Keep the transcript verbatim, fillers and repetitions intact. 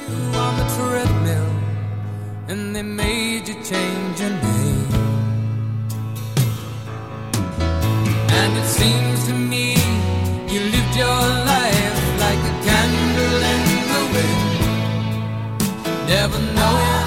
on the treadmill and they made you change your name. And it seems to me you lived your life like a candle in the wind, never knowing